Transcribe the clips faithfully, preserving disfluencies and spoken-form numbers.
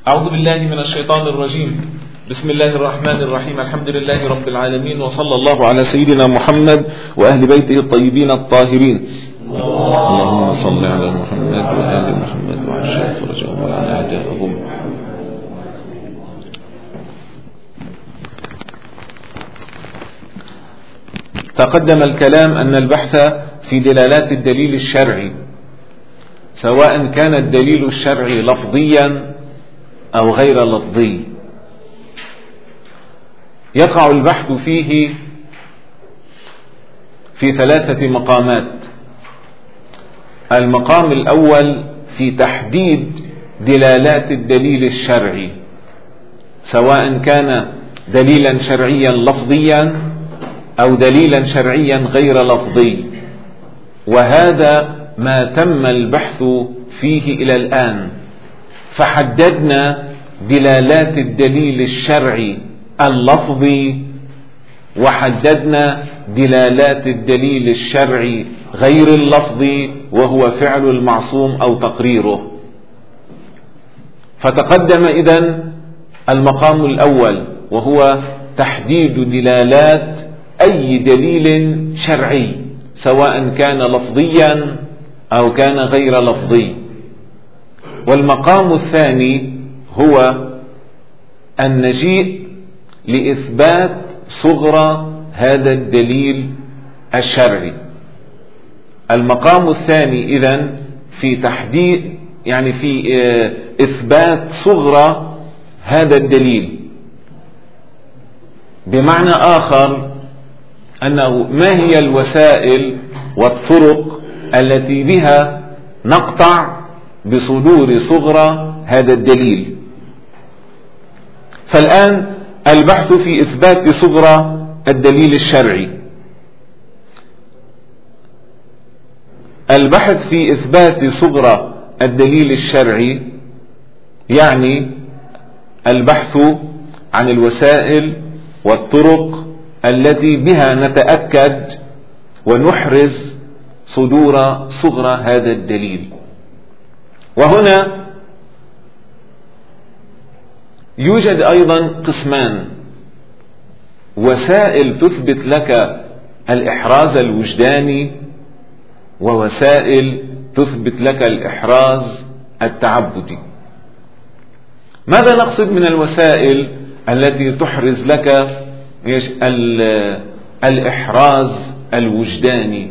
أعوذ بالله من الشيطان الرجيم. بسم الله الرحمن الرحيم. الحمد لله رب العالمين، وصلى الله على سيدنا محمد وأهل بيته الطيبين الطاهرين. اللهم صل على محمد وآل محمد وعجل فرجهم وعن أعدائهم. تقدم الكلام أن البحث في دلالات الدليل الشرعي، سواء كان الدليل الشرعي لفظيا أو غير لفظي، يقع البحث فيه في ثلاثة مقامات. المقام الأول في تحديد دلالات الدليل الشرعي، سواء كان دليلا شرعيا لفظيا أو دليلا شرعيا غير لفظي، وهذا ما تم البحث فيه إلى الآن. فحددنا دلالات الدليل الشرعي اللفظي، وحددنا دلالات الدليل الشرعي غير اللفظي وهو فعل المعصوم أو تقريره. فتقدم إذن المقام الأول، وهو تحديد دلالات أي دليل شرعي، سواء كان لفظيا أو كان غير لفظي. والمقام الثاني هو النجيء لإثبات صغرى هذا الدليل الشرعي. المقام الثاني إذن في تحديد، يعني في إثبات صغرى هذا الدليل، بمعنى آخر أنه ما هي الوسائل والطرق التي بها نقطع بصدور صغرى هذا الدليل. فالآن البحث في إثبات صغرى الدليل الشرعي. البحث في إثبات صغرى الدليل الشرعي يعني البحث عن الوسائل والطرق التي بها نتأكد ونحرز صدور صغرى هذا الدليل. وهنا يوجد أيضا قسمان: وسائل تثبت لك الإحراز الوجداني، ووسائل تثبت لك الإحراز التعبدي. ماذا نقصد من الوسائل التي تحرز لك الإحراز الوجداني؟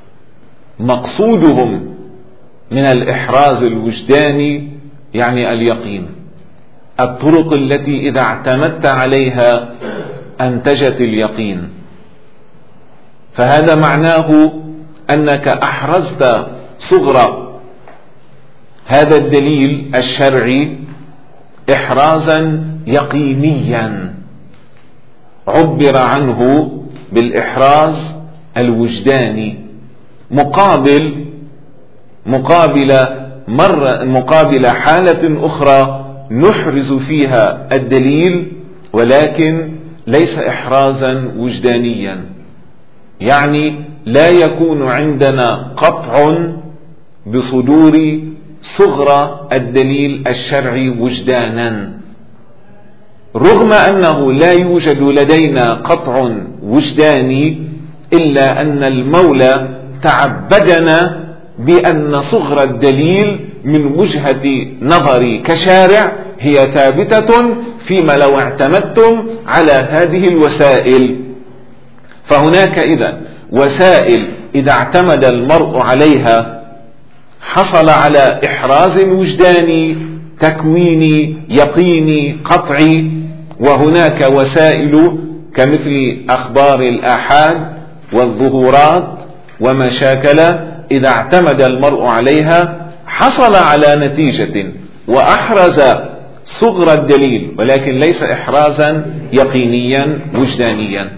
مقصودهم من الإحراز الوجداني يعني اليقين، الطرق التي إذا اعتمدت عليها أنتجت اليقين. فهذا معناه أنك أحرزت صغرى هذا الدليل الشرعي إحرازا يقينيا، عبر عنه بالإحراز الوجداني، مقابل مقابل مرة مقابل حالة أخرى نحرز فيها الدليل ولكن ليس إحرازا وجدانيا، يعني لا يكون عندنا قطع بصدور صغرى الدليل الشرعي وجدانا، رغم أنه لا يوجد لدينا قطع وجداني، إلا أن المولى تعبدنا بأن صغرى الدليل من وجهة نظري كشارع هي ثابتة فيما لو اعتمدتم على هذه الوسائل. فهناك إذا وسائل إذا اعتمد المرء عليها حصل على إحراز وجداني تكويني يقيني قطعي، وهناك وسائل كمثل أخبار الآحاد والظهورات وما شاكل إذا اعتمد المرء عليها حصل على نتيجة وأحرز صغرى الدليل، ولكن ليس إحرازا يقينيا وجدانيا.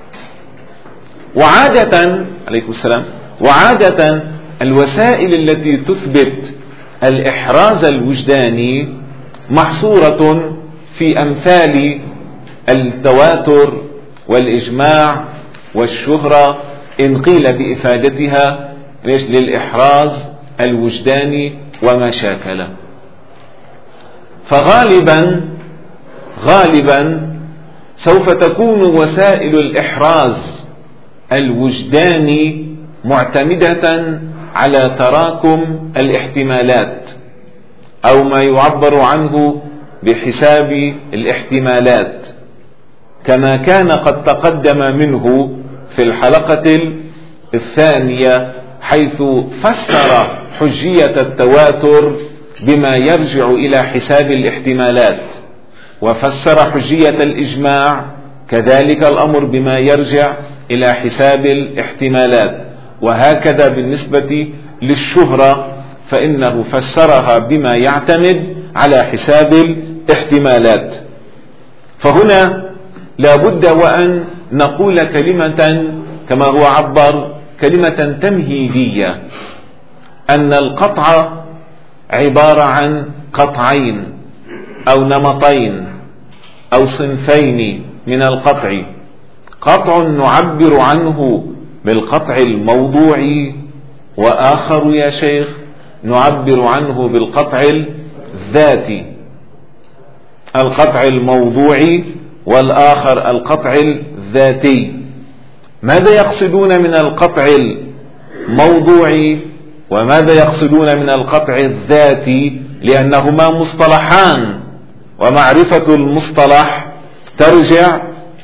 وعادة عليكم السلام وعادة الوسائل التي تثبت الإحراز الوجداني محصورة في أمثال التواتر والإجماع والشهرة، إن قيل بإفادتها للإحراز الوجداني وما شاكله. فغالبا غالبا سوف تكون وسائل الإحراز الوجداني معتمدة على تراكم الاحتمالات، أو ما يعبر عنه بحساب الاحتمالات، كما كان قد تقدم منه في الحلقة الثانية، حيث فسر حجية التواتر بما يرجع إلى حساب الاحتمالات، وفسر حجية الإجماع كذلك الأمر بما يرجع إلى حساب الاحتمالات. وهكذا بالنسبة للشهرة فإنه فسرها بما يعتمد على حساب الاحتمالات. فهنا لا بد وأن نقول كلمة كما هو عبر، كلمة تمهيدية، أن القطع عبارة عن قطعين أو نمطين أو صنفين من القطع. قطع نعبر عنه بالقطع الموضوعي، وآخر يا شيخ نعبر عنه بالقطع الذاتي. القطع الموضوعي والآخر القطع الذاتي. ماذا يقصدون من القطع الموضوعي وماذا يقصدون من القطع الذاتي؟ لأنهما مصطلحان، ومعرفة المصطلح ترجع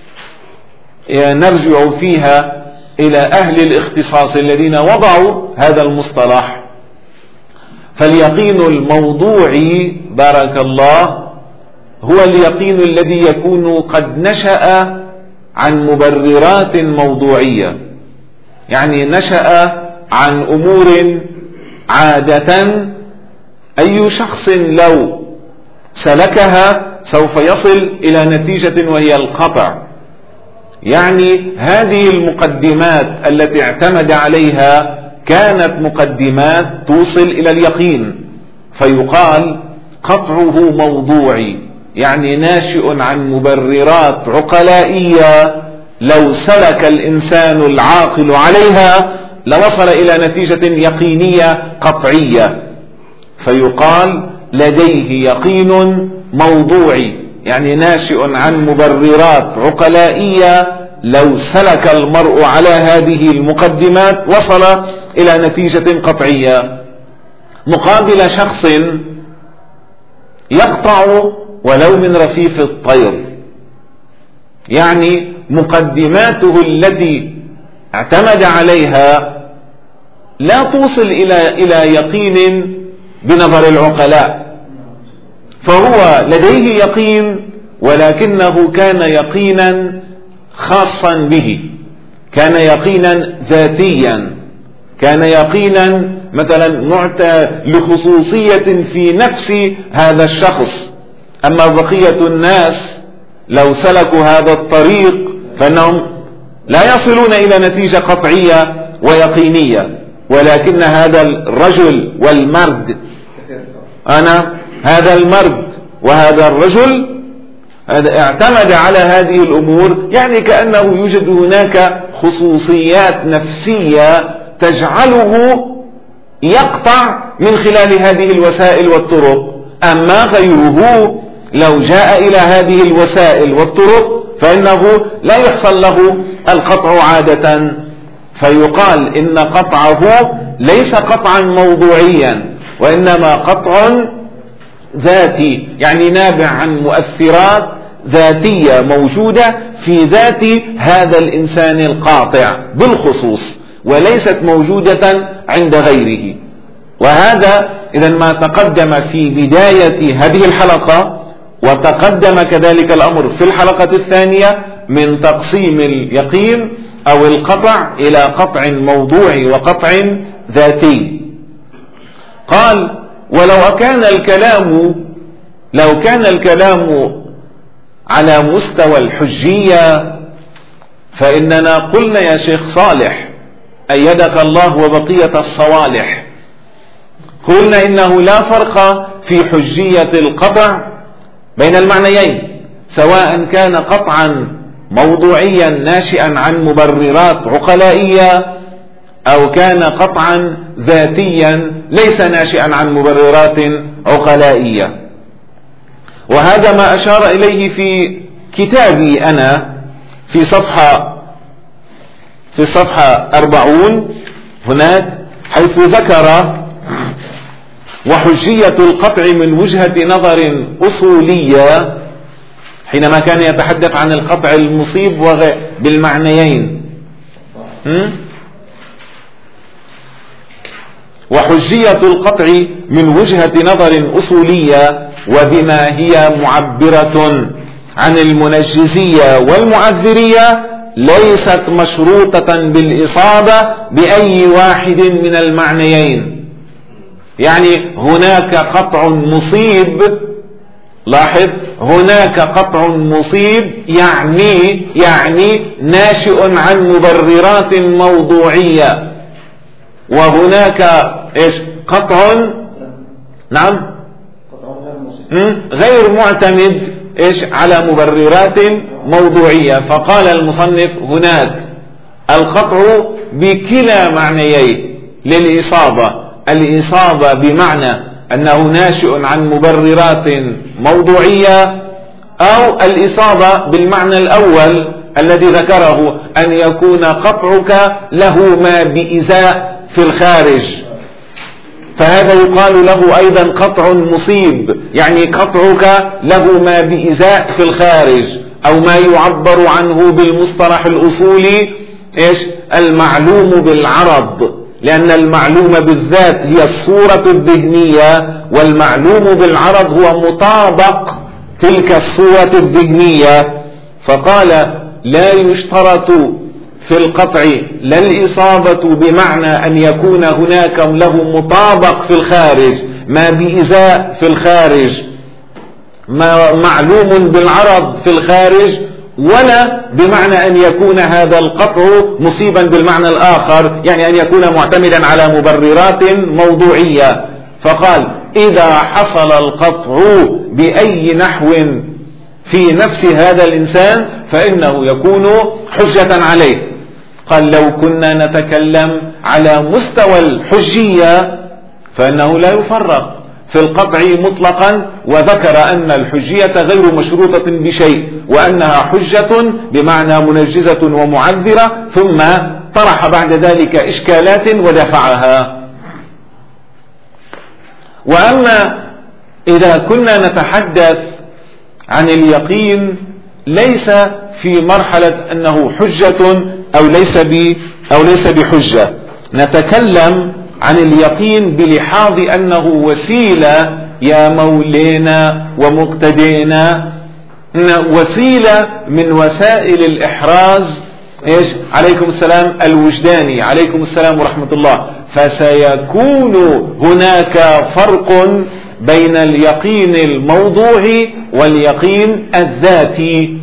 نرجع فيها إلى أهل الاختصاص الذين وضعوا هذا المصطلح. فاليقين الموضوعي بارك الله هو اليقين الذي يكون قد نشأ عن مبررات موضوعية، يعني نشأ عن أمور عادة أي شخص لو سلكها سوف يصل إلى نتيجة وهي القطع. يعني هذه المقدمات التي اعتمد عليها كانت مقدمات توصل إلى اليقين، فيقال قطعه موضوعي، يعني ناشئ عن مبررات عقلائية لو سلك الإنسان العاقل عليها لوصل إلى نتيجة يقينية قطعية، فيقال لديه يقين موضوعي، يعني ناشئ عن مبررات عقلائية لو سلك المرء على هذه المقدمات وصل إلى نتيجة قطعية. مقابل شخص يقطع ولو من رفيف الطير، يعني مقدماته التي اعتمد عليها لا توصل إلى إلى يقين بنظر العقلاء، فهو لديه يقين ولكنه كان يقينا خاصا به، كان يقينا ذاتيا، كان يقينا مثلا معتى لخصوصية في نفس هذا الشخص. أما بقية الناس لو سلكوا هذا الطريق فإنهم لا يصلون إلى نتيجة قطعية ويقينية، ولكن هذا الرجل والمرد، أنا هذا المرد وهذا الرجل اعتمد على هذه الأمور، يعني كأنه يوجد هناك خصوصيات نفسية تجعله يقطع من خلال هذه الوسائل والطرق. أما غيره لو جاء إلى هذه الوسائل والطرق فإنه لا يحصل له القطع عادة، فيقال إن قطعه ليس قطعا موضوعيا وإنما قطع ذاتي، يعني نابع عن مؤثرات ذاتية موجودة في ذات هذا الإنسان القاطع بالخصوص، وليست موجودة عند غيره. وهذا إذا ما تقدم في بداية هذه الحلقة، وتقدم كذلك الأمر في الحلقة الثانية من تقسيم اليقين أو القطع إلى قطع موضوعي وقطع ذاتي. قال ولو كان الكلام لو كان الكلام على مستوى الحجية فإننا قلنا يا شيخ صالح أيدك الله وبقية الصوالح، قلنا إنه لا فرق في حجية القطع بين المعنيين، سواء كان قطعا موضوعيا ناشئا عن مبررات عقلائية أو كان قطعا ذاتيا ليس ناشئا عن مبررات عقلائية. وهذا ما أشار إليه في كتابي أنا في صفحة في الصفحة أربعون هناك، حيث ذكر: وحجية القطع من وجهة نظر أصولية، حينما كان يتحدث عن القطع المصيب بالمعنيين. وحجية القطع من وجهة نظر أصولية وبما هي معبرة عن المنجزية والمعذرية ليست مشروطة بالإصابة بأي واحد من المعنيين. يعني هناك قطع مصيب، لاحظ، هناك قطع مصيب يعني يعني ناشئ عن مبررات موضوعية، وهناك ايش قطع نعم غير معتمد ايش على مبررات موضوعية. فقال المصنف: هناك القطع بكلا معنيين للإصابة، الإصابة بمعنى أنه ناشئ عن مبررات موضوعية، أو الإصابة بالمعنى الأول الذي ذكره، أن يكون قطعك له ما بإزاء في الخارج، فهذا يقال له أيضا قطع مصيب، يعني قطعك له ما بإزاء في الخارج، أو ما يعبر عنه بالمصطلح الأصولي إيش؟ المعلوم بالعرض، لأن المعلوم بالذات هي الصورة الذهنية، والمعلوم بالعرض هو مطابق تلك الصورة الذهنية. فقال: لا يشترط في القطع لا الإصابة بمعنى أن يكون هناك له مطابق في الخارج، ما بإزاء في الخارج، ما معلوم بالعرض في الخارج، ولا بمعنى أن يكون هذا القطع مصيبا بالمعنى الآخر، يعني أن يكون معتمدا على مبررات موضوعية. فقال: إذا حصل القطع بأي نحو في نفس هذا الإنسان فإنه يكون حجة عليه. قال: لو كنا نتكلم على مستوى الحجية فإنه لا يفرق في القطع مطلقا، وذكر أن الحجية غير مشروطة بشيء، وأنها حجة بمعنى منجزة ومعذرة، ثم طرح بعد ذلك إشكالات ودفعها. وأما إذا كنا نتحدث عن اليقين ليس في مرحلة أنه حجة أو ليس ب أو ليس بحجة، نتكلم عن اليقين بلحاظ أنه وسيلة يا مولينا ومقتدينا، وسيلة من وسائل الإحراز إيش؟ عليكم السلام الوجداني، عليكم السلام ورحمة الله. فسيكون هناك فرق بين اليقين الموضوعي واليقين الذاتي،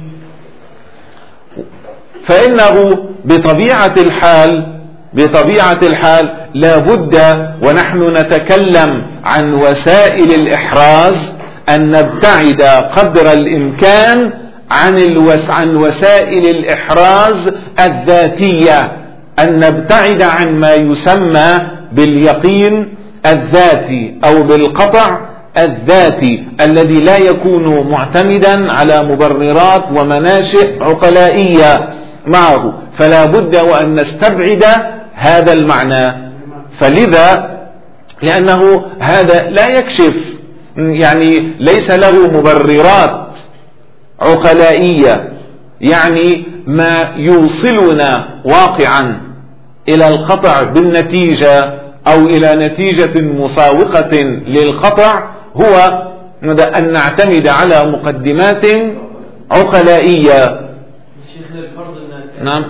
فإنه بطبيعة الحال بطبيعة الحال لا بد ونحن نتكلم عن وسائل الإحراز أن نبتعد قدر الإمكان عن الوس عن وسائل الإحراز الذاتية، أن نبتعد عن ما يسمى باليقين الذاتي أو بالقطع الذاتي الذي لا يكون معتمدا على مبررات ومناشئ عقلائية معه. فلا بد وأن نستبعد هذا المعنى، فلذا لأنه هذا لا يكشف، يعني ليس له مبررات عقلائية، يعني ما يوصلنا واقعا إلى القطع بالنتيجة أو إلى نتيجة مساوقة للقطع هو أن نعتمد على مقدمات عقلائية. نعم.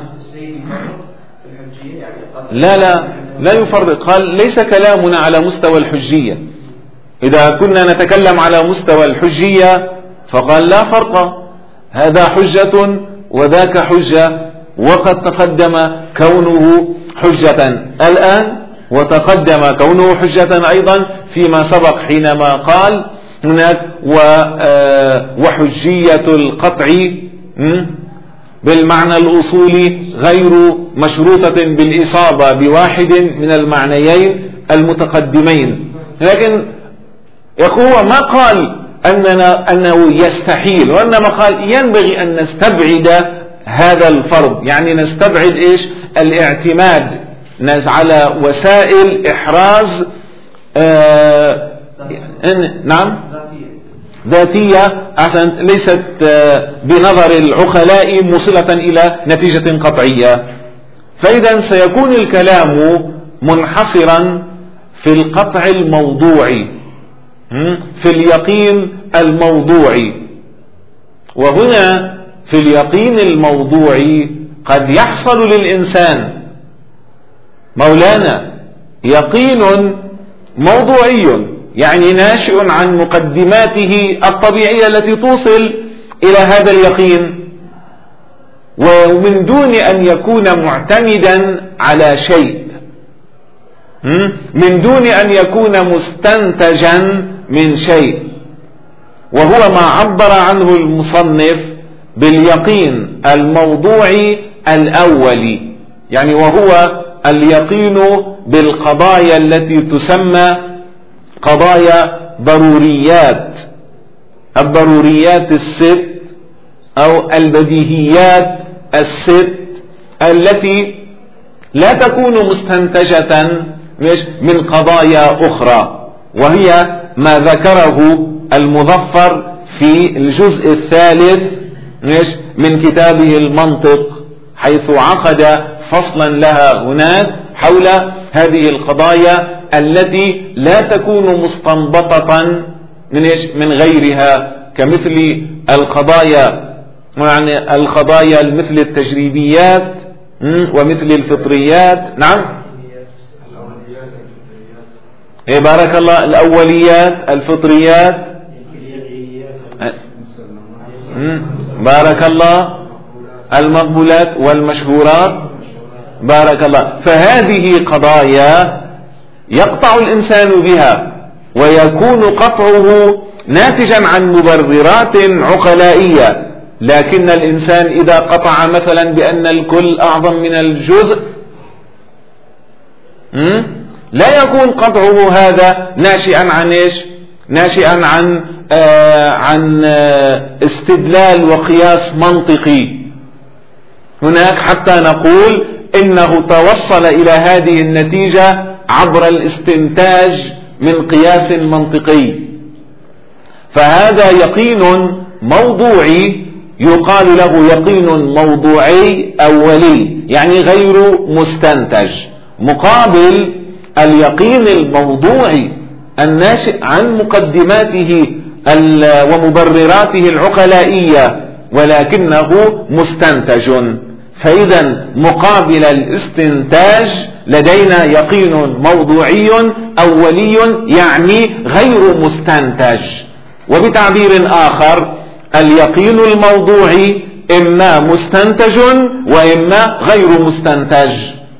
لا لا لا يفرق. قال: ليس كلامنا على مستوى الحجية. إذا كنا نتكلم على مستوى الحجية فقال: لا فرق، هذا حجة وذاك حجة، وقد تقدم كونه حجة الآن وتقدم كونه حجة أيضا فيما سبق، حينما قال هناك وحجية القطع بالمعنى الأصولي غير مشروطة بالإصابة بواحد من المعنيين المتقدمين. لكن هو ما قال أننا أنه يستحيل، وإنما قال ينبغي أن نستبعد هذا الفرض، يعني نستبعد إيش؟ الاعتماد على وسائل إحراز آه نعم ذاتية ليست بنظر العقلاء موصلة إلى نتيجة قطعية. فإذا سيكون الكلام منحصرا في القطع الموضوعي، في اليقين الموضوعي. وهنا في اليقين الموضوعي قد يحصل للإنسان مولانا يقين موضوعي، يعني ناشئ عن مقدماته الطبيعية التي توصل إلى هذا اليقين، ومن دون أن يكون معتمدا على شيء، من دون أن يكون مستنتجا من شيء، وهو ما عبر عنه المصنف باليقين الموضوعي الأولي، يعني وهو اليقين بالقضايا التي تسمى قضايا ضروريات، الضروريات الست أو البديهيات الست التي لا تكون مستنتجة من قضايا أخرى، وهي ما ذكره المظفر في الجزء الثالث من كتابه المنطق، حيث عقد فصلا لها هناك حول هذه القضايا التي لا تكون مستنبطة من من غيرها، كمثل القضايا يعني القضايا مثل التجريبيات ومثل الفطريات. نعم إيه بارك الله، الأوليات الفطريات بارك الله، المقبولات والمشهورات بارك الله. فهذه قضايا يقطع الإنسان بها، ويكون قطعه ناتجا عن مبررات عقلائية، لكن الإنسان إذا قطع مثلا بأن الكل أعظم من الجزء لا يكون قطعه هذا ناشئا عن إيش؟ ناشئا عن آه عن آه استدلال وقياس منطقي. هناك حتى نقول إنه توصل إلى هذه النتيجة عبر الاستنتاج من قياس منطقي، فهذا يقين موضوعي يقال له يقين موضوعي أولي، يعني غير مستنتج، مقابل اليقين الموضوعي الناشئ عن مقدماته ومبرراته العقلائية ولكنه مستنتج. فإذا مقابل الاستنتاج لدينا يقين موضوعي أولي، يعني غير مستنتج. وبتعبير آخر اليقين الموضوعي إما مستنتج وإما غير مستنتج.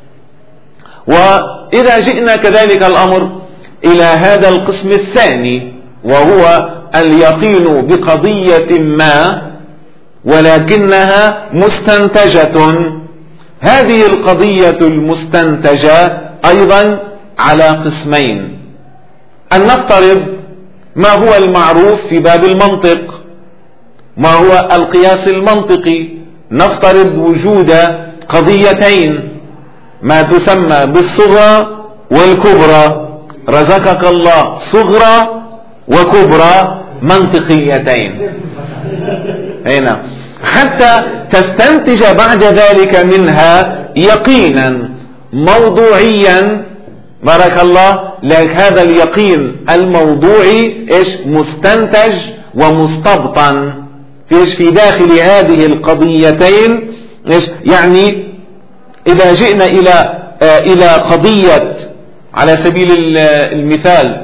وإذا جئنا كذلك الأمر إلى هذا القسم الثاني، وهو اليقين بقضية ما ولكنها مستنتجة، هذه القضية المستنتجة أيضا على قسمين. أن نفترض ما هو المعروف في باب المنطق، ما هو القياس المنطقي، نفترض وجود قضيتين، ما تسمى بالصغرى والكبرى، رزقك الله صغرى وكبرى منطقيتين هنا، حتى تستنتج بعد ذلك منها يقينا موضوعيا بارك الله لك. هذا اليقين الموضوعي ايش؟ مستنتج ومستبطن فيش في داخل هذه القضيتين ايش؟ يعني إذا جئنا إلى آه إلى قضية على سبيل المثال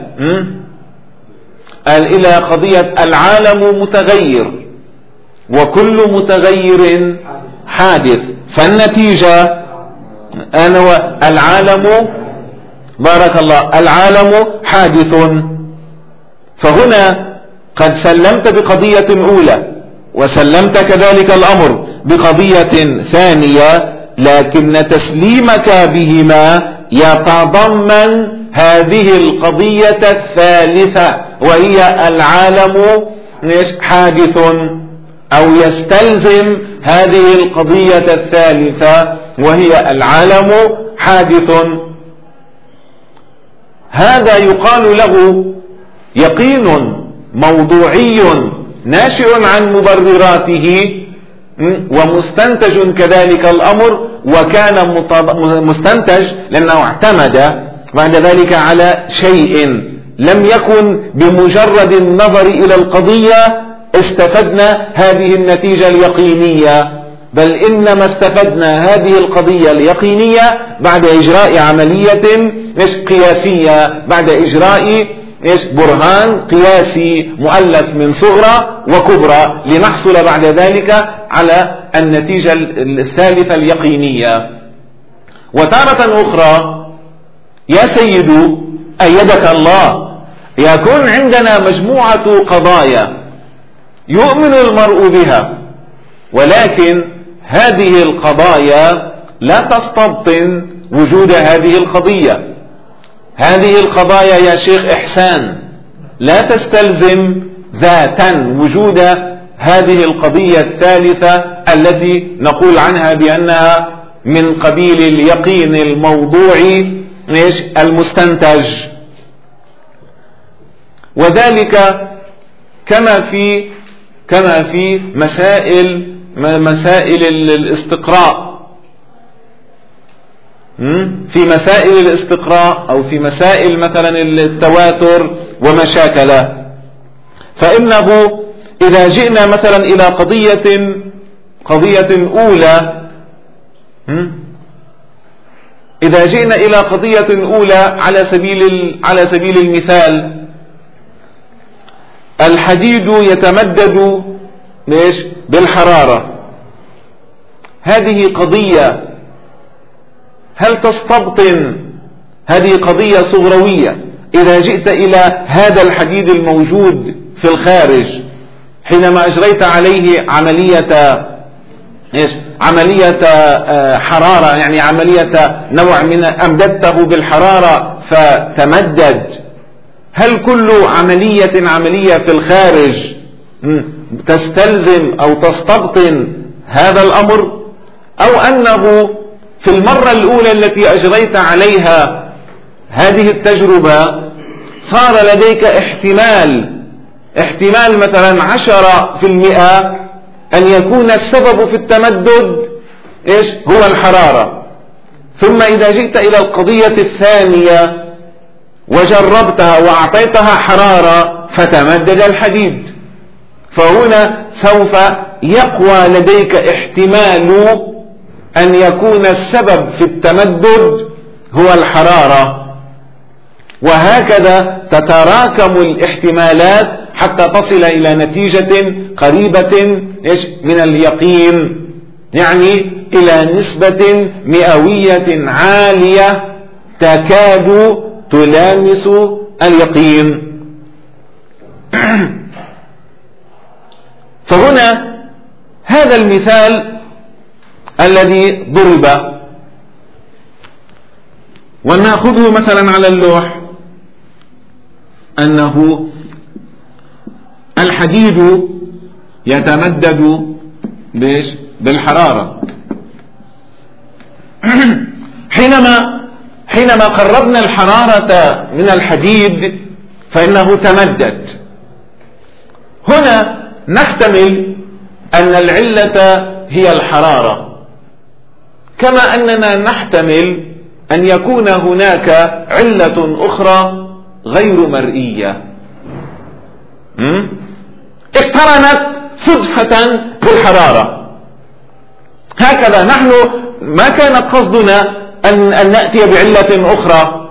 إلى قضية العالم متغير وكل متغير حادث، فالنتيجة أنا العالم بارك الله العالم حادث. فهنا قد سلمت بقضية أولى وسلمت كذلك الأمر بقضية ثانية، لكن تسليمك بهما يتضمن هذه القضية الثالثة وهي العالم حادث، أو يستلزم هذه القضية الثالثة وهي العالم حادث. هذا يقال له يقين موضوعي ناشئ عن مبرراته ومستنتج كذلك الأمر، وكان مستنتج لأنه اعتمد بعد ذلك على شيء لم يكن بمجرد النظر إلى القضية استفدنا هذه النتيجة اليقينية، بل إنما استفدنا هذه القضية اليقينية بعد إجراء عملية قياسية، بعد إجراء برهان قياسي مؤلف من صغرى وكبرى، لنحصل بعد ذلك على النتيجة الثالثة اليقينية. وتارة أخرى يا سيد أيدك الله يكون عندنا مجموعة قضايا يؤمن المرء بها، ولكن هذه القضايا لا تستبطن وجود هذه القضية. هذه القضايا يا شيخ إحسان لا تستلزم ذاتا وجود هذه القضية الثالثة التي نقول عنها بأنها من قبيل اليقين الموضوعي المستنتج، وذلك كما في كما في مسائل مسائل الاستقراء، في مسائل الاستقراء أو في مسائل مثلا التواتر وما شاكله. فإنه إذا جئنا مثلا إلى قضية قضية أولى إذا جئنا إلى قضية أولى على سبيل على سبيل المثال، الحديد يتمدد ليش بالحرارة، هذه قضية هل تستبطن؟ هذه قضية صغروية. إذا جئت إلى هذا الحديد الموجود في الخارج حينما أجريت عليه عملية إيش؟ عملية حرارة، يعني عملية نوع من أمددته بالحرارة فتمدد، هل كل عملية عملية في الخارج تستلزم أو تستبطن هذا الأمر، أو أنه في المرة الأولى التي أجريت عليها هذه التجربة صار لديك احتمال احتمال مثلا عشرة في المئة أن يكون السبب في التمدد إيش هو الحرارة، ثم إذا جئت إلى القضية الثانية وجربتها وأعطيتها حرارة فتمدد الحديد، فهنا سوف يقوى لديك احتمال أن يكون السبب في التمدد هو الحرارة، وهكذا تتراكم الاحتمالات حتى تصل إلى نتيجة قريبة من اليقين، يعني إلى نسبة مئوية عالية تكاد تلامس اليقين. فهنا هذا المثال الذي ضرب، ونأخذه مثلا على اللوح، أنه الحديد يتمدد بالحرارة. حينما حينما قربنا الحرارة من الحديد فإنه تمدد. هنا نحتمل أن العلة هي الحرارة، كما أننا نحتمل أن يكون هناك علة أخرى غير مرئية اقترنت صدفة بالحرارة. هكذا نحن ما كان قصدنا أن, أن نأتي بعلة أخرى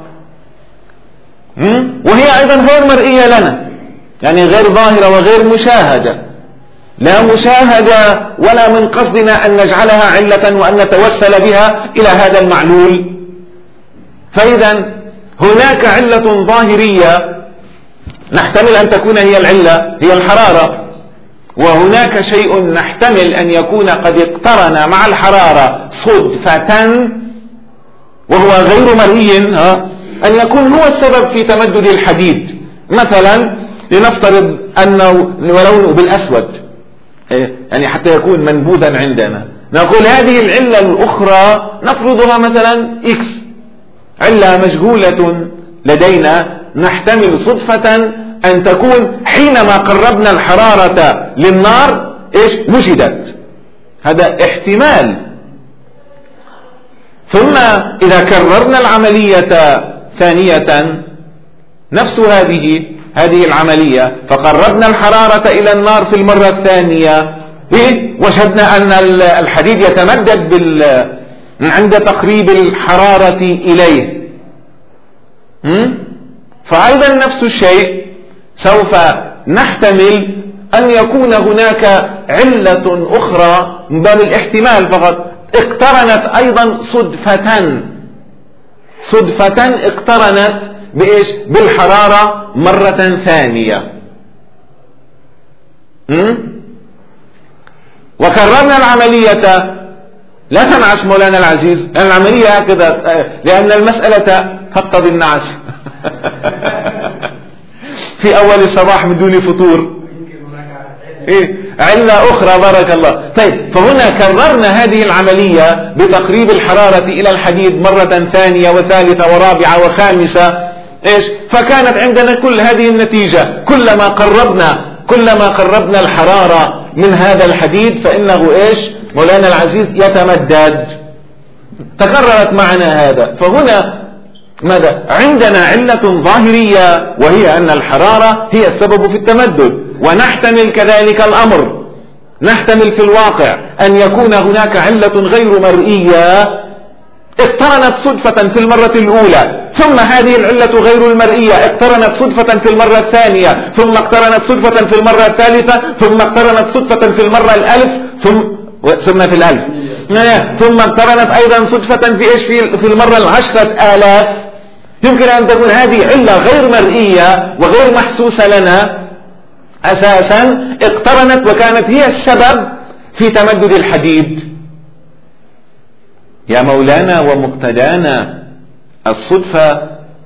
وهي أيضا غير مرئية لنا، يعني غير ظاهرة وغير مشاهدة، لا مشاهدة ولا من قصدنا أن نجعلها علة وأن نتوسل بها إلى هذا المعلول. فإذا هناك علة ظاهرية نحتمل أن تكون هي العلة هي الحرارة، وهناك شيء نحتمل أن يكون قد اقترن مع الحرارة صدفة وهو غير مرئي أن يكون هو السبب في تمدد الحديد. مثلا لنفترض أنه ولونه بالأسود، يعني حتى يكون منبوذا عندنا، نقول هذه العلة الأخرى نفرضها مثلا إكس، علة مجهولة لدينا، نحتمل صدفة أن تكون حينما قربنا الحرارة للنار إيش وجدت، هذا احتمال. ثم إذا كررنا العملية ثانية نفس هذه هذه العملية، فقربنا الحرارة إلى النار في المرة الثانية، وجدنا أن الحديد يتمدد بال عند تقريب الحرارة إليه. فأيضا نفس الشيء سوف نحتمل أن يكون هناك علة أخرى من باب الاحتمال فقط، اقترنت أيضا صدفة صدفة اقترنت بإيش؟ بالحرارة مرة ثانية. وكررنا العملية، لا تنعس مولانا العزيز، لأن العملية هكذا، لأن المسألة تقتضي النعس في أول الصباح من دون فطور. إيه؟ علة أخرى، بارك الله. طيب، فهنا كررنا هذه العملية بتقريب الحرارة إلى الحديد مرة ثانية وثالثة ورابعة وخامسة، إيش؟ فكانت عندنا كل هذه النتيجة، كلما قربنا كلما قربنا الحرارة من هذا الحديد فإنه إيش مولانا العزيز يتمدد. تكررت معنا هذا. فهنا ماذا؟ عندنا علة ظاهرية وهي أن الحرارة هي السبب في التمدد، ونحتمل كذلك الأمر، نحتمل في الواقع أن يكون هناك علة غير مرئية اقترنت صدفة في المرة الأولى، ثم هذه العلة غير المرئية اقترنت صدفة في المرة الثانية، ثم اقترنت صدفة في المرة الثالثة، ثم اقترنت صدفة في المرة الألف، ثم ثم في الألف ثم اقترنت أيضا صدفة في إيش في المرة العشرة آلاف. يمكن أن تكون هذه علة غير مرئية وغير محسوسة لنا أساسا، اقترنت وكانت هي السبب في تمدد الحديد. يا مولانا ومقتدانا، الصدفة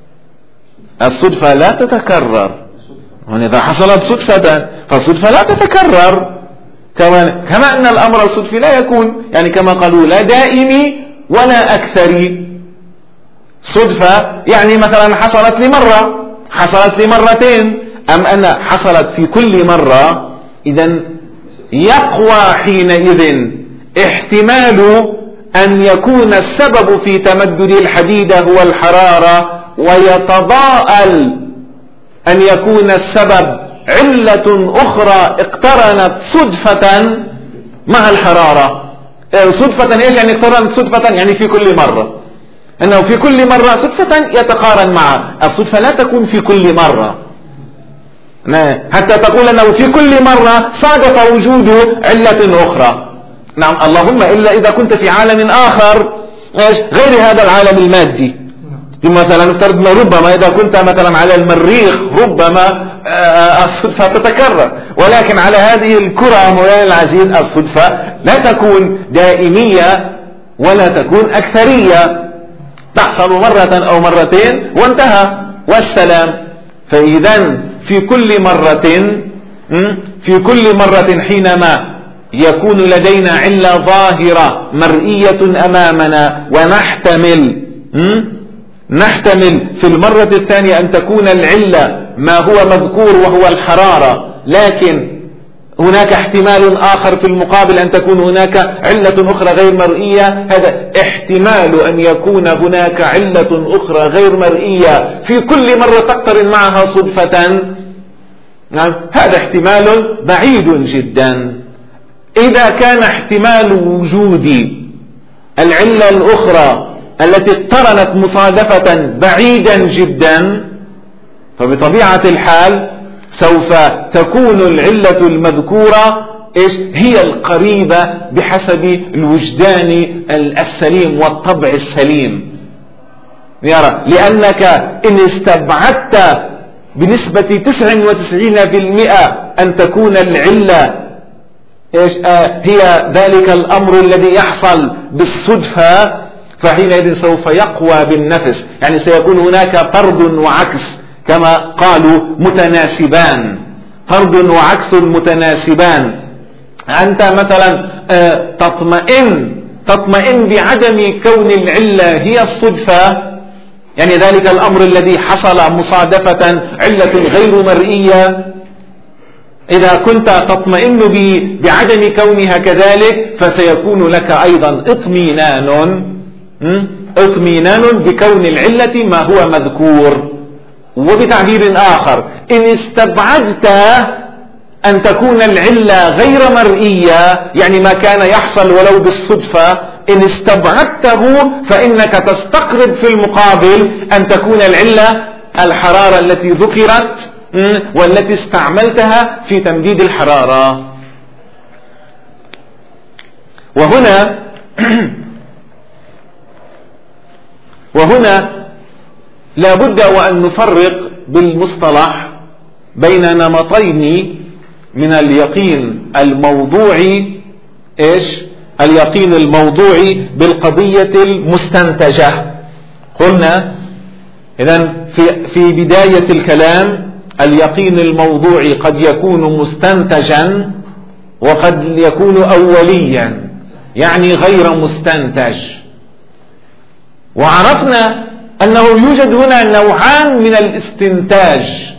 الصدفة لا تتكرر، وإذا حصلت صدفة فالصدفة لا تتكرر، كما كما أن الأمر الصدفي لا يكون، يعني كما قالوا لا دائمي ولا أكثري. صدفة يعني مثلا حصلت لمرة، حصلت لمرتين، أم أن حصلت في كل مرة، إذن يقوى حينئذ احتمال أن يكون السبب في تمدد الحديد هو الحرارة، ويتضاءل أن يكون السبب علة أخرى اقترنت صدفة مع الحرارة. صدفة إيش يعني اقترنت صدفة؟ يعني في كل مرة، أنه في كل مرة صدفة يتقارن معها. الصدفة لا تكون في كل مرة، حتى تقول أنه في كل مرة صادف وجود علة أخرى. نعم، اللهم إلا إذا كنت في عالم آخر غير هذا العالم المادي. مثلا نفترض ربما إذا كنت مثلا على المريخ ربما الصدفة تتكرر، ولكن على هذه الكرة مولانا العزيز الصدفة لا تكون دائمية ولا تكون أكثرية، تحصل مرة أو مرتين وانتهى والسلام. فإذا في كل مرة في كل مرة حينما يكون لدينا علة ظاهرة مرئية أمامنا، ونحتمل نحتمل في المرة الثانية أن تكون العلة ما هو مذكور وهو الحرارة، لكن هناك احتمال آخر في المقابل أن تكون هناك علة أخرى غير مرئية. هذا احتمال أن يكون هناك علة أخرى غير مرئية في كل مرة تقترن معها صدفة، نعم، هذا احتمال بعيد جدا. إذا كان احتمال وجود العلة الأخرى التي اقترنت مصادفة بعيدا جدا، فبطبيعة الحال سوف تكون العلة المذكورة إيش هي القريبة بحسب الوجدان السليم والطبع السليم. يرى لأنك إن استبعدت بنسبة تسعة وتسعين بالمئة أن تكون العلة إيش آه هي ذلك الأمر الذي يحصل بالصدفة، فحينئذ سوف يقوى بالنفس، يعني سيكون هناك طرد وعكس كما قالوا متناسبان، طرد وعكس متناسبان. أنت مثلا تطمئن تطمئن بعدم كون العلة هي الصدفة، يعني ذلك الأمر الذي حصل مصادفة علة غير مرئية، إذا كنت تطمئن بعدم كونها كذلك فسيكون لك أيضا اطمئنان اطمئنان بكون العلة ما هو مذكور. وبتعبير آخر، إن استبعدت أن تكون العلة غير مرئية، يعني ما كان يحصل ولو بالصدفة، إن استبعدته فإنك تستقرب في المقابل أن تكون العلة الحرارة التي ذكرت والتي استعملتها في تمديد الحرارة. وهنا وهنا لا بد وأن نفرق بالمصطلح بين نمطين من اليقين الموضوعي، إيش؟ اليقين الموضوعي بالقضية المستنتجة. قلنا إذن في, في بداية الكلام اليقين الموضوعي قد يكون مستنتجا وقد يكون أوليا، يعني غير مستنتج. وعرفنا أنه يوجد هنا نوعان من الاستنتاج،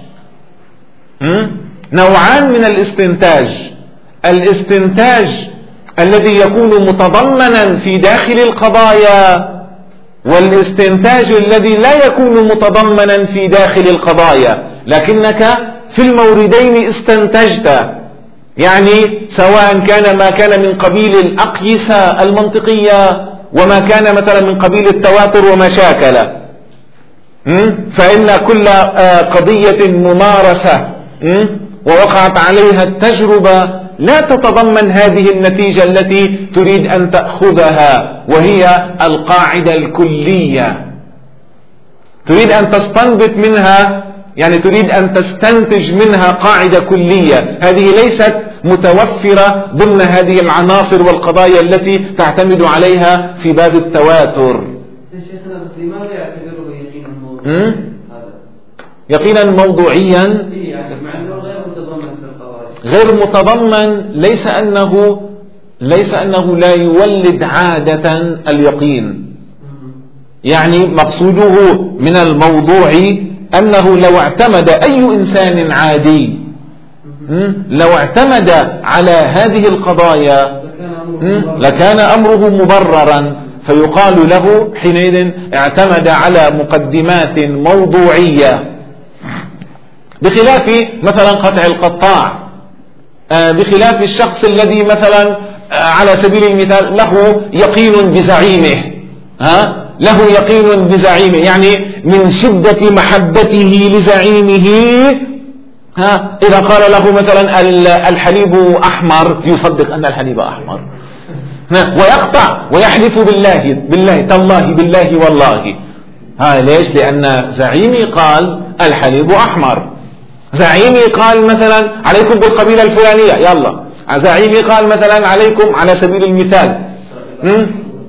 نوعان من الاستنتاج: الاستنتاج الذي يكون متضمنا في داخل القضايا، والاستنتاج الذي لا يكون متضمنا في داخل القضايا لكنك في الموردين استنتجت، يعني سواء كان ما كان من قبيل الأقيسة المنطقية وما كان مثلا من قبيل التواتر وما شاكل، فإن كل قضية ممارسة ووقعت عليها التجربة لا تتضمن هذه النتيجة التي تريد أن تأخذها، وهي القاعدة الكلية. تريد أن تستنبط منها، يعني تريد أن تستنتج منها قاعدة كلية، هذه ليست متوفرة ضمن هذه العناصر والقضايا التي تعتمد عليها في باب التواتر. شيخنا بس لماذا يعتبره يقينا موضوعيا؟ يقينا موضوعيا مع أنه غير متضمن في القضايا. غير متضمن، ليس أنه ليس أنه لا يولد عادة اليقين، يعني مقصوده من الموضوع أنه لو اعتمد أي إنسان عادي لو اعتمد على هذه القضايا لكان أمره مبررا، فيقال له حينئذ اعتمد على مقدمات موضوعية، بخلاف مثلا قطع القطاع، بخلاف الشخص الذي مثلا على سبيل المثال له يقين بزعيمه، ها له يقين بزعيمه، يعني من شدة محبته لزعيمه، ها إذا قال له مثلا الحليب أحمر يصدق أن الحليب أحمر، ويقطع ويحلف بالله بالله تالله بالله والله. ها ليش؟ لأن زعيمي قال الحليب أحمر، زعيمي قال مثلا عليكم بالقبيلة الفلانية، يلا زعيمي قال مثلا عليكم على سبيل المثال م?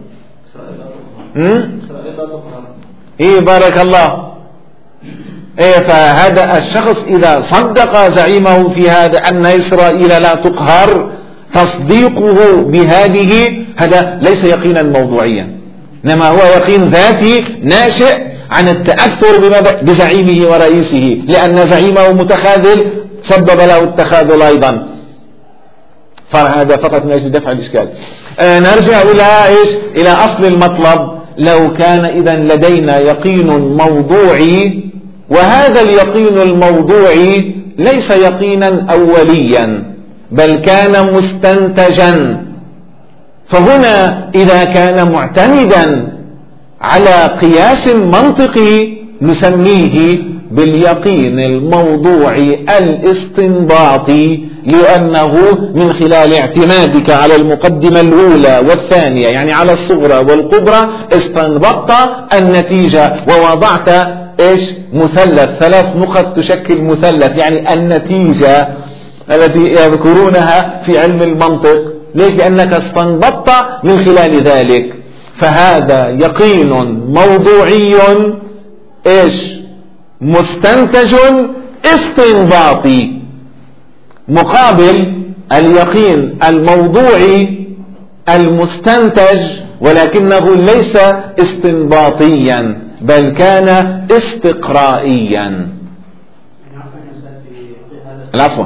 م? إيه بارك الله. إيه فهذا الشخص إذا صدق زعيمه في هذا أن إسرائيل لا تقهر، تصديقه بهذه هذا ليس يقينا موضوعيا، إنما هو يقين ذاتي ناشئ عن التأثر بزعيمه ورئيسه، لأن زعيمه متخاذل سبب له التخاذل أيضا. فهذا فقط من أجل دفع الإشكال. آه نرجع إلى إيش؟ إلى أصل المطلب. لو كان إذن لدينا يقين موضوعي، وهذا اليقين الموضوعي ليس يقينا أوليا بل كان مستنتجا، فهنا إذا كان معتمدا على قياس منطقي نسميه باليقين الموضوعي الاستنباطي، لأنه من خلال اعتمادك على المقدمة الأولى والثانية، يعني على الصغرى والكبرى، استنبطت النتيجة ووضعت إيش؟ مثلث، ثلاث نقط تشكل مثلث، يعني النتيجة التي يذكرونها في علم المنطق. ليش؟ لأنك استنبطت من خلال ذلك. فهذا يقين موضوعي ايش؟ مستنتج استنباطي، مقابل اليقين الموضوعي المستنتج ولكنه ليس استنباطيا بل كان استقرائيا. العفو.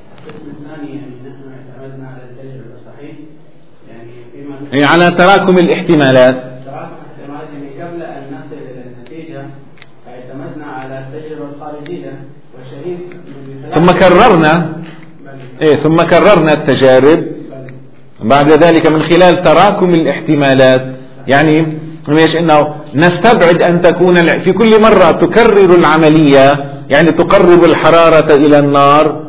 يعني على تراكم الاحتمالات. تراكم الاحتمالات يعني قبل أن نصل إلى النتيجة اعتمدنا على التجربة الخارجية والشهيد. ثم كررنا إيه ثم كررنا التجارب بعد ذلك من خلال تراكم الاحتمالات. يعني ليش؟ انه نستبعد ان تكون في كل مرة تكرر العملية، يعني تقرب الحرارة الى النار،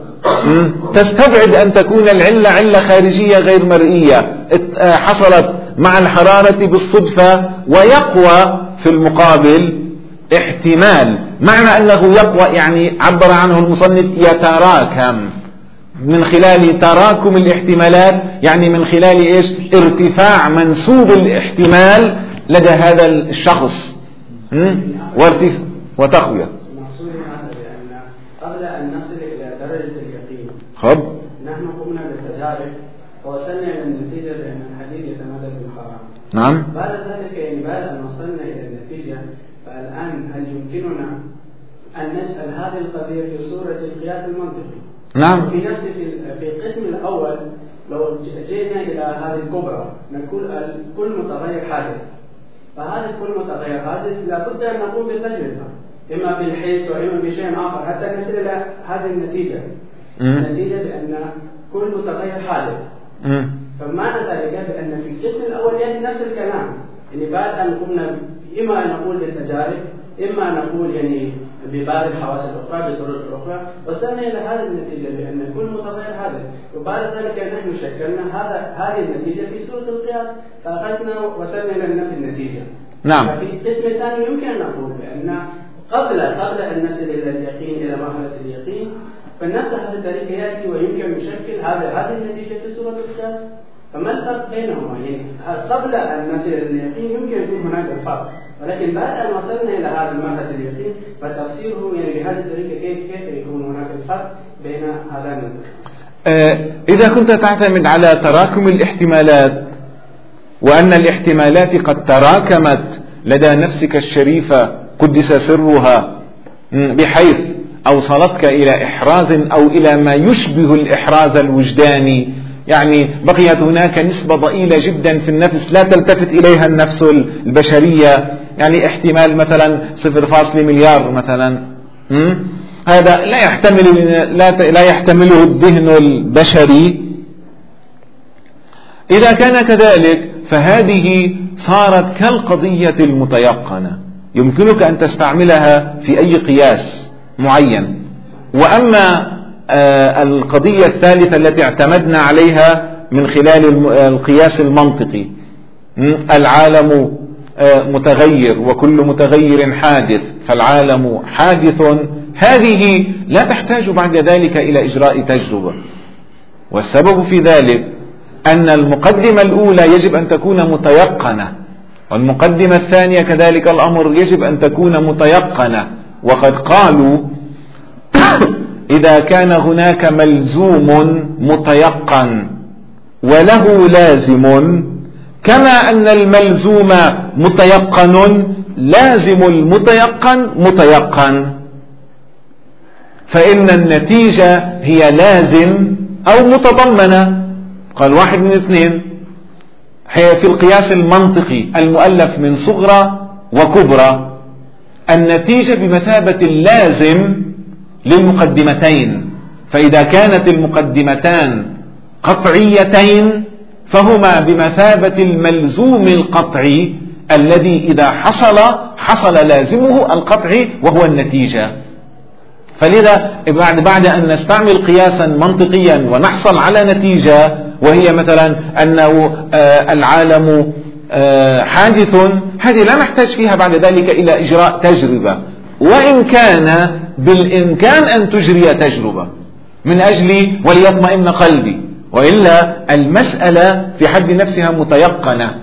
تستبعد ان تكون العلة علة خارجية غير مرئية حصلت مع الحرارة بالصدفة، ويقوى في المقابل احتمال. معنى انه يقوى يعني عبر عنه المصنف يتراكم من خلال تراكم الاحتمالات، يعني من خلال ايش؟ ارتفاع منسوب الاحتمال لدى هذا الشخص وارتفاع وتقوية. المقصود هذا بأن قبل أن نصل إلى درجة اليقين خب نحن قمنا بالتجارب ووصلنا إلى النتيجة بأن الحديد يتمدد بالحرارة. نعم. بعد ذلك يعني بعد أن وصلنا إلى النتيجة فالآن هل يمكننا أن نجعل هذه القضية في صورة القياس المنطقي؟ نعم. في نفس في القسم الأول لو جئنا إلى هذه الكبرى نقول كل متغير حادث، فهذا كل متغير حادث لابد أن نقوم بالتجربة إما بالحس وإما بشيء آخر حتى نصل إلى هذه النتيجة. النتيجة بأن كل متغير حادث. فمعنى ذلك بأن في القسم الأول يعني نفس الكلام، يعني بعد أن قمنا إما أن نقول بالتجارب إما أن نقول يعني ببعض الحواس الأخرى بالطرق الأخرى، وصلنا إلى هذه النتيجة بأن كل متغير حادث. وبعد ذلك نحن شكلنا هذا هذه النتيجة في صورة القياس فأخذنا وصلنا إلى نفس النتيجة. نعم. ففي القسم الثاني يمكن أن نقول بأن قبل قبل أن نصل إلى اليقين إلى مرحلة اليقين فنفس هذه الطريقة يأتي ويمكن أن يشكل هذا هذه النتيجة في صورة القياس. فما الفرق بينهما؟ يعني قبل أن نصل إلى اليقين يمكن يكون هناك الفرق، ولكن بعد أن وصلنا إلى هذا المرحلة اليقين فتفسيره يعني بهذه الطريقة كيف كيف يكون هناك الفرق بين هذان النقطتين. آه إذا كنت تعتمد على تراكم الاحتمالات وأن الاحتمالات قد تراكمت لدى نفسك الشريفة قدس سرها بحيث أوصلتك إلى إحراز أو إلى ما يشبه الإحراز الوجداني، يعني بقيت هناك نسبة ضئيلة جدا في النفس لا تلتفت إليها النفس البشرية، يعني احتمال مثلا صفر فاصلة مليار مثلا، هذا لا يحتمل لا لا يحتمله الذهن البشري. إذا كان كذلك فهذه صارت كالقضية المتيقنة، يمكنك أن تستعملها في أي قياس معين. وأما آه القضية الثالثة التي اعتمدنا عليها من خلال القياس المنطقي، العالم آه متغير وكل متغير حادث فالعالم حادث، هذه لا تحتاج بعد ذلك إلى إجراء تجربة. والسبب في ذلك أن المقدمة الأولى يجب أن تكون متيقنة، والمقدمة الثانية كذلك الأمر يجب أن تكون متيقنة. وقد قالوا إذا كان هناك ملزوم متيقن وله لازم، كما أن الملزوم متيقن لازم المتيقن متيقن، فإن النتيجة هي لازم أو متضمنة. قال واحد من اثنين في القياس المنطقي المؤلف من صغرى وكبرى، النتيجة بمثابة اللازم للمقدمتين، فإذا كانت المقدمتان قطعيتين فهما بمثابة الملزوم القطعي الذي إذا حصل حصل لازمه القطعي وهو النتيجة. فلذا بعد بعد أن نستعمل قياسا منطقيا ونحصل على نتيجة وهي مثلا أنه العالم حادث، هذه لا نحتاج فيها بعد ذلك إلى إجراء تجربة، وإن كان بالإمكان أن تجري تجربة من أجل وليطمئن قلبي، وإلا المسألة في حد نفسها متيقنة.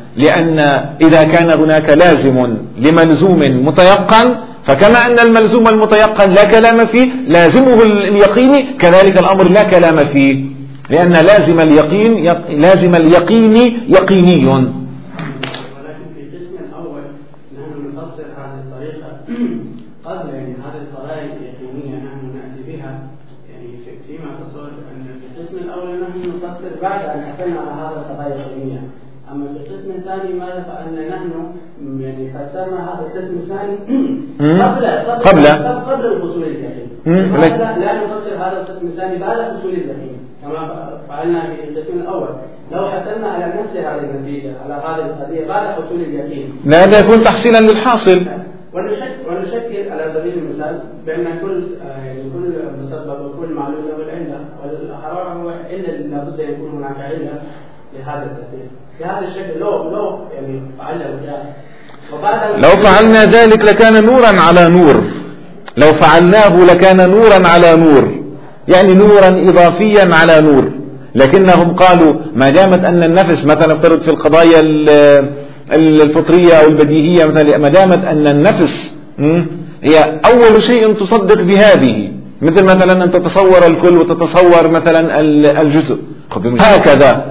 لأن إذا كان هناك لازم لملزوم متيقن، فكما أن الملزوم المتيقن لا كلام فيه، لازمه اليقيني كذلك الأمر لا كلام فيه، لأن لازم اليقين يق... لازم اليقين يقيني. ولكن في القسم الأول نحن نفسر هذه الطريقة قبل يعني هذه الطرائق اليقينية نحن نأتي بها يعني فيما تصور أن في القسم الأول نحن نفسر بعد أن حصلنا على هذه الطرائق اليقينية. أما في القسم الثاني ماذا فعلنا نحن؟ يعني فسرنا هذا القسم الثاني قبل قبل قبل الوصول اليقين. لماذا لا نفسر هذا القسم الثاني بعد حصول اليقين كما فعلنا في القسم الأول؟ لو حصلنا على نفس هذه النتيجة على هذه القضية بعد حصول اليقين، لا يكون تحصيلا للحاصل. ونشكل على سبيل المثال بأن كل يعني كل مسبب وكل معلول له العلة، والحرارة هو إلا لابد يكون هناك علة لهذا التأثير بهذا الشكل. لو لو يعني فعلنا ذلك، لو فعلنا ذلك لكان نورا على نور، لو فعلناه لكان نورا على نور، يعني نورا إضافيا على نور. لكنهم قالوا ما دامت أن النفس مثلا افترض في القضايا الفطرية أو البديهية مثلا، ما دامت أن النفس هي أول شيء تصدق بهذه، مثل مثلا أن تتصور الكل وتتصور مثلا الجزء هكذا.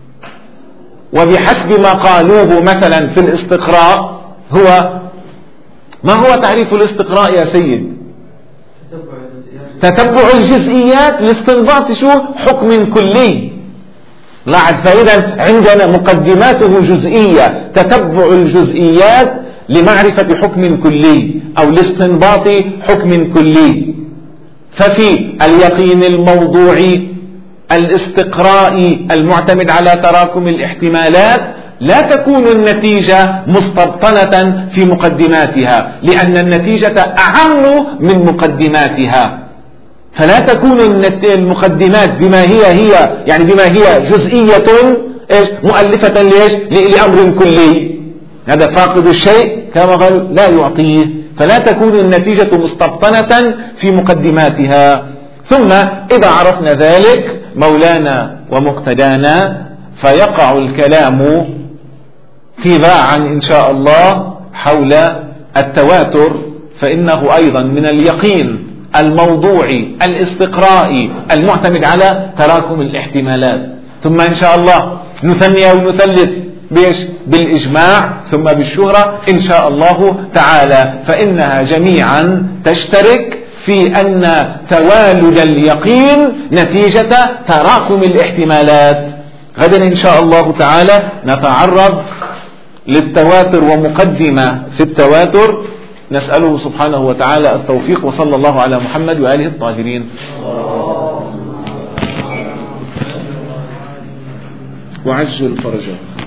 وبحسب ما قالوه مثلا في الاستقراء، هو ما هو تعريف الاستقراء يا سيد؟ تتبع الجزئيات لاستنباط شو؟ حكم كلي. لاحظ، فإذا عندنا مقدماته جزئية، تتبع الجزئيات لمعرفة حكم كلي أو لاستنباط حكم كلي. ففي اليقين الموضوعي الاستقرائي المعتمد على تراكم الاحتمالات لا تكون النتيجة مستبطنة في مقدماتها، لأن النتيجة أعم من مقدماتها، فلا تكون المقدمات بما هي هي يعني بما هي جزئية إيش مؤلفة ليش لأمر كلي. هذا فاقد الشيء كما قال لا يعطيه، فلا تكون النتيجة مستبطنة في مقدماتها. ثم إذا عرفنا ذلك مولانا ومقتدانا، فيقع الكلام تباعا إن شاء الله حول التواتر، فإنه أيضا من اليقين الموضوعي الاستقرائي المعتمد على تراكم الاحتمالات. ثم إن شاء الله نثني ونثلث بيش بالإجماع ثم بالشهرة إن شاء الله تعالى، فإنها جميعا تشترك في أن توالد اليقين نتيجة تراكم الاحتمالات. غدا إن شاء الله تعالى نتعرض للتواتر ومقدمة في التواتر، نسأله سبحانه وتعالى التوفيق، وصلى الله على محمد وآله الطاهرين. وعجل فرجه.